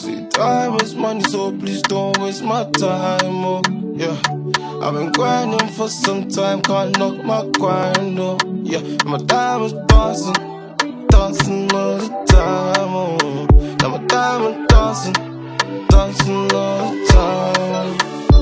See, time is money, so please don't waste my time, oh, yeah. I've been grinding for some time, can't knock my grind, oh, yeah. My time is dancing all the time, oh. Now my time is dancing all the time.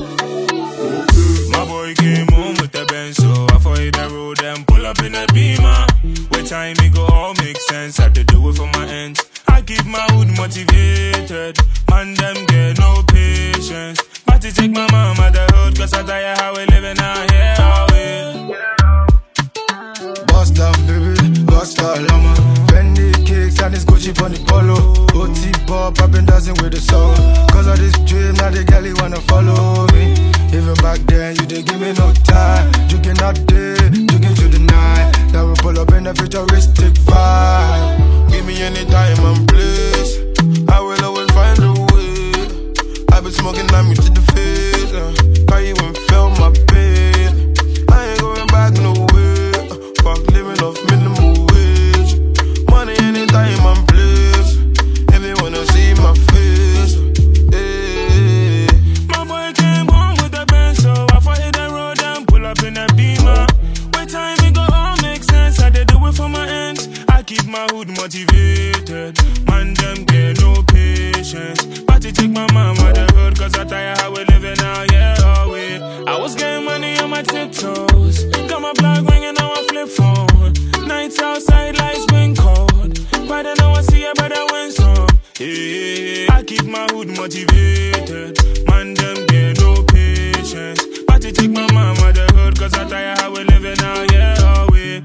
My boy came home with the Benz, so I follow the road and pull up in a Beamer. Where time it go all make sense, I had to do it for my ends. I keep my hood motivated, man them get no patience. But to take my mom out the hood, cause I tire how we living out here, how we. Bust down, baby, bust down, llama. Bendy kicks and it's Gucci on the polo. OT pop, I've been dancing with the soul. Cause of this dream, now the galley wanna follow me. Even back then, you didn't give me no time. Jugging out day, jugging to the night. Now we pull up in a futuristic vibe. Give me any time and place, I will always find a way. I've been smoking on me to the face, can't even feel my pain. I ain't going back no way, fuck living off minimum wage. Money anytime and place, if you wanna see my face, hey. My boy came home with the Benz, so I follow the road and pull up in a Beamer. Where time it go all make sense, I did do it for my ends. I keep my hood motivated, man them get no patience. But to take my mom out the hood, cause I tire how we living out here, oh way. I was getting money on my tiptoes, got my block ringing on my flip phone. Nights outside, lights been cold, but I know I see a better win some. Yeah, I keep my hood motivated, man them get no patience. But to take my mom out the hood, cause I tire how we living out here, oh way.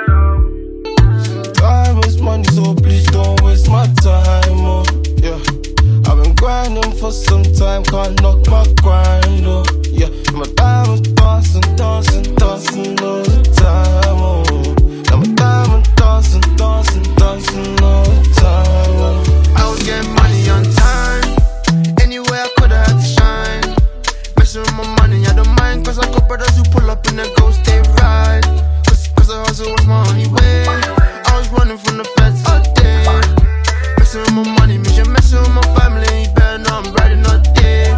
Time is money, so please don't waste my time, oh, yeah. I've been grinding for some time, can't knock my grind, oh, yeah. My time is dancing all the time, oh. Now my time is dancing all the time, oh. I was getting money on time, anywhere I could I had to shine. Messing with my money, I don't mind, cause I got brothers who pull up in the ghost, they ride. Cause the hustle was my only way. I was running from the feds all day. Messing with my money means you're messing with my family. You better know I'm riding all day,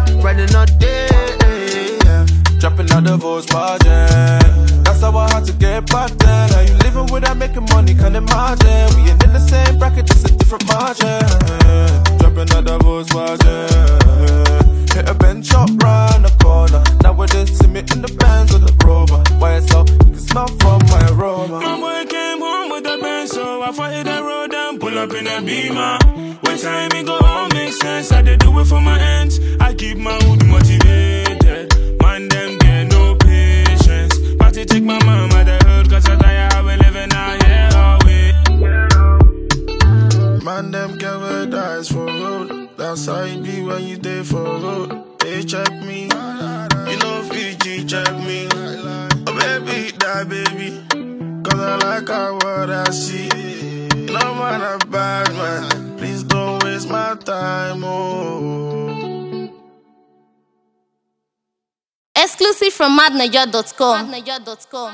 yeah. Dropping out the voice margin, that's how I had to get back then. How you living without making money, can't imagine. We ain't in the same bracket, just a different margin. Dropping out the voice margin, hit a bench up round the corner. Nowadays see me in the Benz with the Rover. Why it's up, you can smell from my aroma. My boy came home with the Benz, so I follow the road and pull up in a Beamer. When time it go all make sense, I did do it for my ends. I keep my hood motivated, man them get no patience. But to take my mom out the hood, cause I tire how we living out here, oh way. Man, them get where dies for road. That's how you be when you day for road. They check me, you know Fiji check me. Oh baby, die baby, cause I like how what I see. No man a bad man, please don't waste my time, oh. Exclusive from madnaja.com.